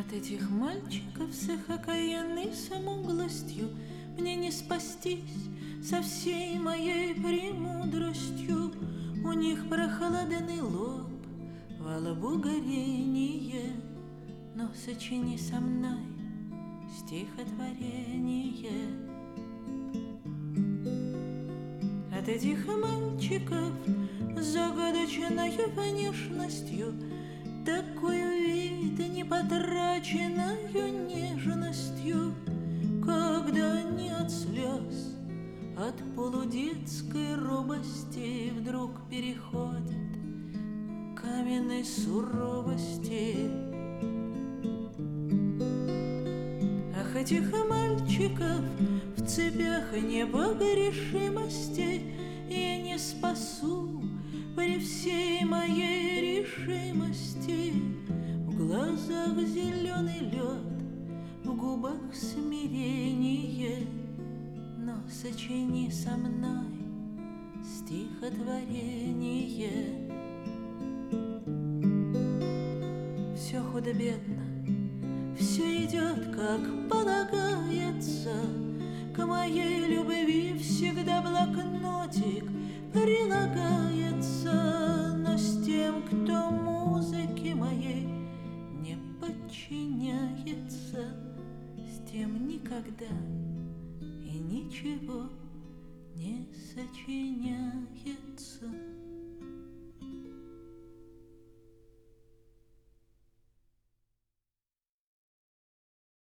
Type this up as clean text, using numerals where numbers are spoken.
От этих мальчиков с их окаянной самоглостью мне не спастись со всей моей премудростью. У них прохладный лоб, во лбу горение, но сочини со мной стихотворение. От этих мальчиков с загадочною внешностью, такую вид непотраченную нежностью, когда они от слез, от полудетской робости вдруг переходят к каменной суровости. Ах, этих мальчиков в цепях непогрешимости я не спасу при всей моей решимости. В глазах зеленый лед, в губах смирение, но сочини со мной стихотворение. Все худо-бедно, все идет, как полагается. К моей любви всегда блокнотик прилагается, но с тем, кто музыке моей не подчиняется, с тем никогда и ничего не сочиняется.